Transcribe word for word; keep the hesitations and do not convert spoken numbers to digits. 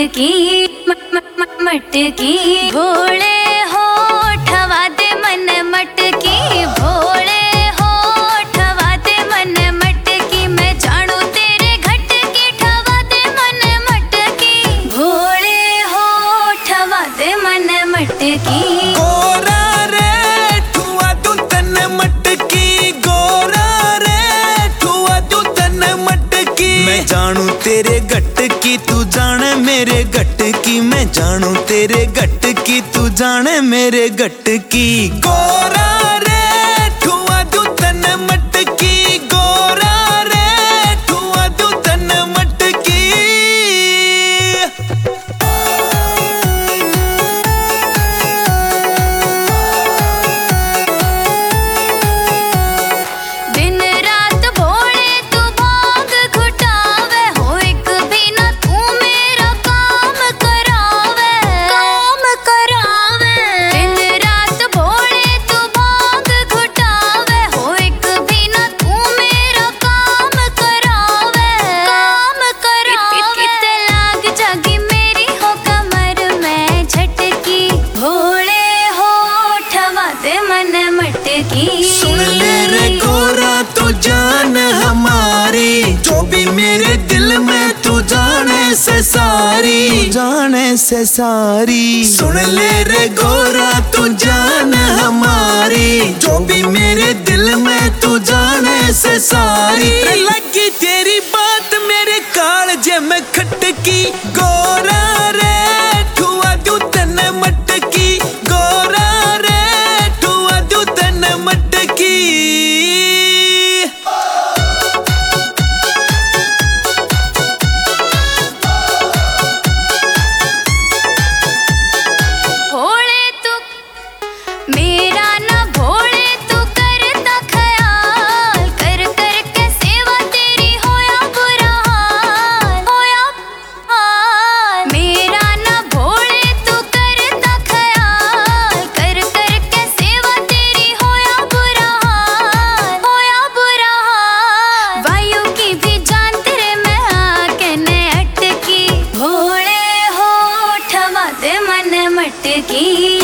मटकी म, म, म, मटकी भोले होठवा दे मन मटकी भोले होठवा दे मन मटकी मैं जानू तेरे घट की ठवा दे मन मटकी भोले होठवा दे मन मटकी गोरा रे ठुआ दू तन मटकी गोरा रे ठुआ दू तन मटकी मैं जानू तेरे घट की तू जाने मेरे घट की मैं जानू तेरे घट की तू जाने मेरे घट की गोरा रे ठुआ दू तन मटकी गोरा रे ठुआ दू तन मटकी दिन रात भोले तू भांग घुटावे हो एक भी ना तू मेरा काम करावे काम करावे दिन रात भोले तू भांग घुटावे हो एक भी ना तू मेरा काम करावे काम करावे इत लाग जागी मेरी हो कमर में झटकी भोले होठवा दे मन मटकी सुन ले रे गोरा तू जान हमारी जो भी मेरे दिल में तू जाने से सारी जाने से सारी सुन ले रे गोरा तू जान हमारी जो भी मेरे दिल में तू जाने से सारी लगी तेरी बात मेरे कालजे में खटकी गोरा रे ठुआ दू तन मटकी गोरा रे ठुआ दू तन मटकी भोले तू मेरा ना भोले तू करता ख्याल कर कर के सेवा तेरी होया बुरा हाल होया हाल मेरा ना भोले तू करता ख्याल कर कर के सेवा तेरी होया बुरा हाल होया बुरा हाल वायु की भी जान तेरे में आके ने अटकी भोले होठवा दे मन मटकी